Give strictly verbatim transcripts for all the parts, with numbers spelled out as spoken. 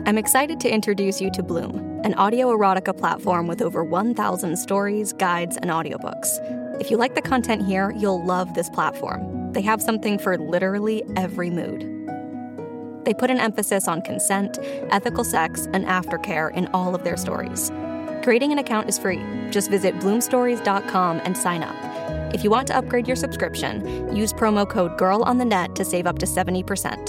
I'm excited to introduce you to Bloom, an audio erotica platform with over one thousand stories, guides, and audiobooks. If you like the content here, you'll love this platform. They have something for literally every mood. They put an emphasis on consent, ethical sex, and aftercare in all of their stories. Creating an account is free. Just visit bloom stories dot com and sign up. If you want to upgrade your subscription, use promo code GIRLONTHENET to save up to seventy percent.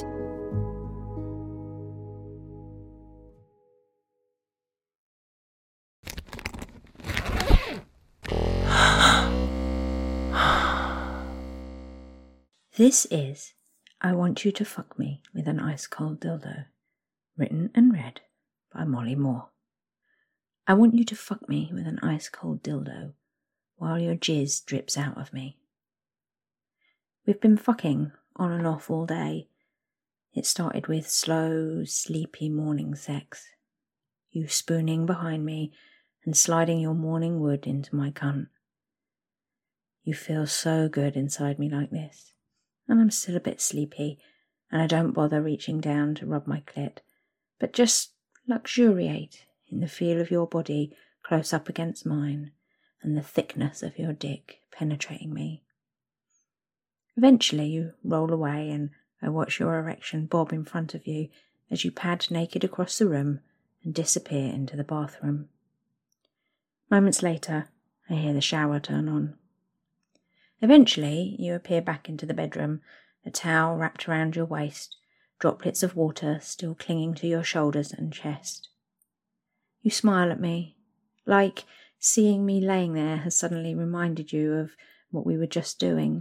This is I Want You to Fuck Me with an Ice Cold Dildo, written and read by Molly Moore. I want you to fuck me with an ice cold dildo while your jizz drips out of me. We've been fucking on and off all day. It started with slow, sleepy morning sex. You spooning behind me and sliding your morning wood into my cunt. You feel so good inside me like this. And I'm still a bit sleepy, and I don't bother reaching down to rub my clit, but just luxuriate in the feel of your body close up against mine, and the thickness of your dick penetrating me. Eventually you roll away, and I watch your erection bob in front of you as you pad naked across the room and disappear into the bathroom. Moments later, I hear the shower turn on. Eventually, you appear back into the bedroom, a towel wrapped around your waist, droplets of water still clinging to your shoulders and chest. You smile at me, like seeing me laying there has suddenly reminded you of what we were just doing.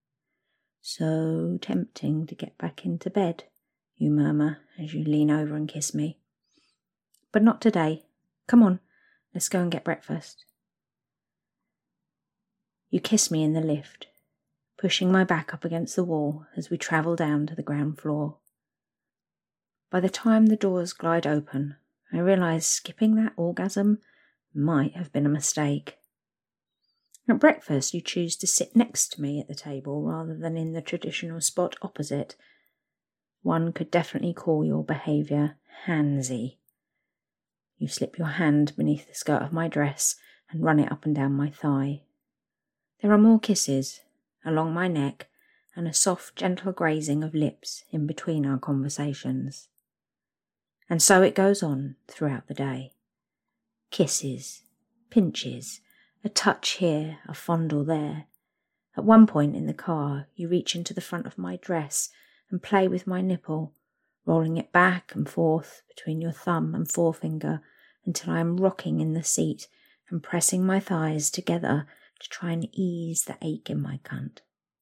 So tempting to get back into bed, you murmur as you lean over and kiss me. But not today. Come on, let's go and get breakfast. You kiss me in the lift, pushing my back up against the wall as we travel down to the ground floor. By the time the doors glide open, I realise skipping that orgasm might have been a mistake. At breakfast, you choose to sit next to me at the table rather than in the traditional spot opposite. One could definitely call your behaviour handsy. You slip your hand beneath the skirt of my dress and run it up and down my thigh. There are more kisses along my neck and a soft, gentle grazing of lips in between our conversations. And so it goes on throughout the day. Kisses, pinches, a touch here, a fondle there. At one point in the car, you reach into the front of my dress and play with my nipple, rolling it back and forth between your thumb and forefinger until I am rocking in the seat and pressing my thighs together to try and ease the ache in my cunt.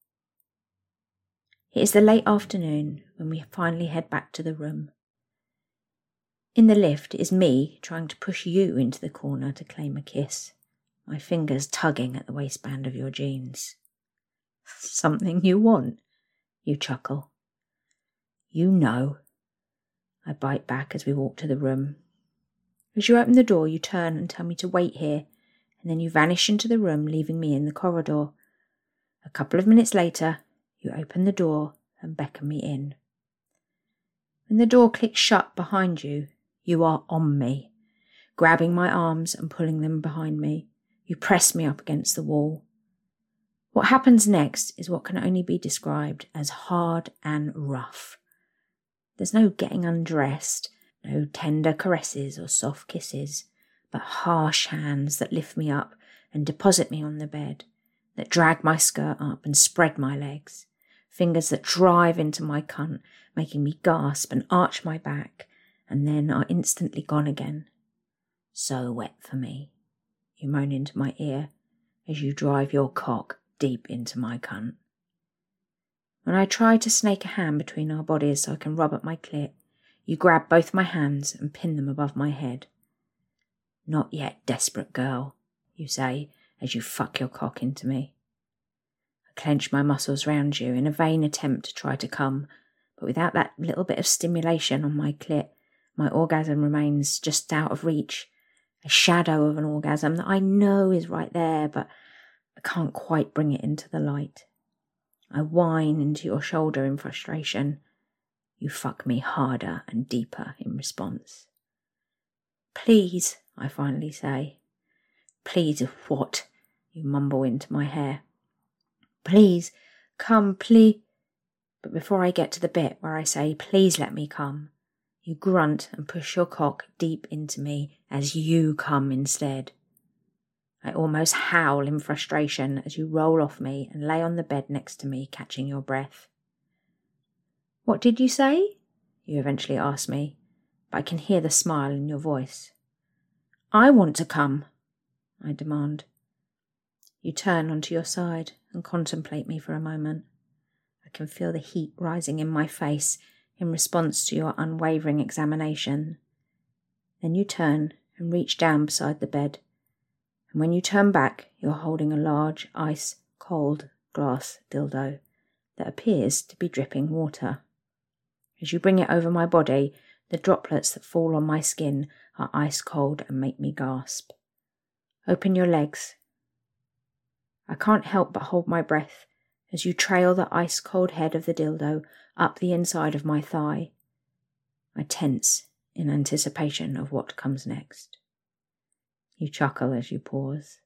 It is the late afternoon when we finally head back to the room. In the lift is me trying to push you into the corner to claim a kiss, my fingers tugging at the waistband of your jeans. Something you want, you chuckle. You know. I bite back as we walk to the room. As you open the door, you turn and tell me to wait here, and then you vanish into the room, leaving me in the corridor. A couple of minutes later, you open the door and beckon me in. When the door clicks shut behind you, you are on me, grabbing my arms and pulling them behind me. You press me up against the wall. What happens next is what can only be described as hard and rough. There's no getting undressed, no tender caresses or soft kisses, but harsh hands that lift me up and deposit me on the bed, that drag my skirt up and spread my legs, fingers that drive into my cunt, making me gasp and arch my back, and then are instantly gone again. So wet for me, you moan into my ear as you drive your cock deep into my cunt. When I try to snake a hand between our bodies so I can rub at my clit, you grab both my hands and pin them above my head. Not yet, desperate girl, you say as you fuck your cock into me. I clench my muscles round you in a vain attempt to try to come, but without that little bit of stimulation on my clit, my orgasm remains just out of reach, a shadow of an orgasm that I know is right there, but I can't quite bring it into the light. I whine into your shoulder in frustration. You fuck me harder and deeper in response. Please, I finally say. Please of what? You mumble into my hair. Please, come, please. But before I get to the bit where I say, please let me come, you grunt and push your cock deep into me as you come instead. I almost howl in frustration as you roll off me and lay on the bed next to me, catching your breath. What did you say? You eventually ask me, but I can hear the smile in your voice. I want to come, I demand. You turn onto your side and contemplate me for a moment. I can feel the heat rising in my face in response to your unwavering examination. Then you turn and reach down beside the bed, and when you turn back, you're holding a large, ice-cold glass dildo that appears to be dripping water. As you bring it over my body, the droplets that fall on my skin are ice-cold and make me gasp. Open your legs. I can't help but hold my breath as you trail the ice-cold head of the dildo up the inside of my thigh. I tense in anticipation of what comes next. You chuckle as you pause.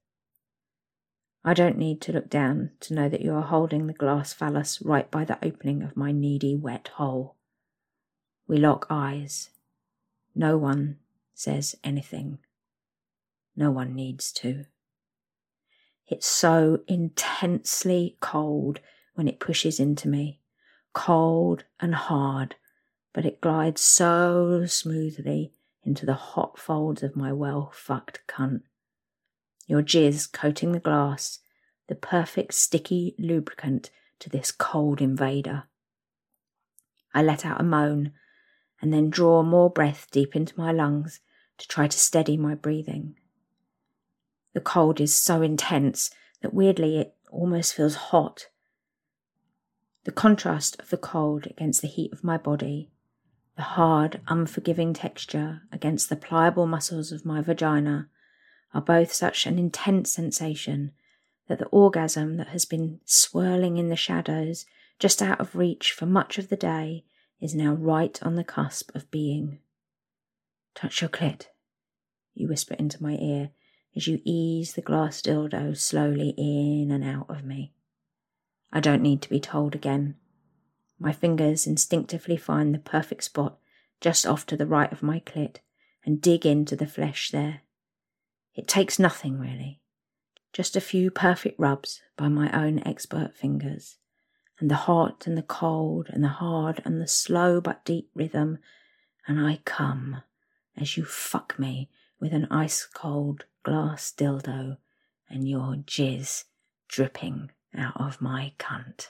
I don't need to look down to know that you are holding the glass phallus right by the opening of my needy, wet hole. We lock eyes. No one says anything. No one needs to. It's so intensely cold when it pushes into me. Cold and hard, but it glides so smoothly into the hot folds of my well-fucked cunt. Your jizz coating the glass, the perfect sticky lubricant to this cold invader. I let out a moan and then draw more breath deep into my lungs to try to steady my breathing. The cold is so intense that weirdly it almost feels hot. The contrast of the cold against the heat of my body, the hard, unforgiving texture against the pliable muscles of my vagina, are both such an intense sensation that the orgasm that has been swirling in the shadows, just out of reach for much of the day, is now right on the cusp of being. Touch your clit, you whisper into my ear as you ease the glass dildo slowly in and out of me. I don't need to be told again. My fingers instinctively find the perfect spot just off to the right of my clit and dig into the flesh there. It takes nothing really, just a few perfect rubs by my own expert fingers, and the hot and the cold and the hard and the slow but deep rhythm, and I come as you fuck me with an ice-cold glass dildo and your jizz dripping out of my cunt.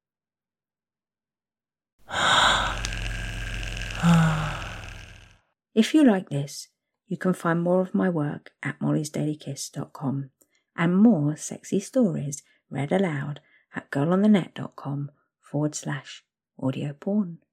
If you like this, you can find more of my work at mollys daily kiss dot com and more sexy stories read aloud at girlonthenet.com forward slash audio porn.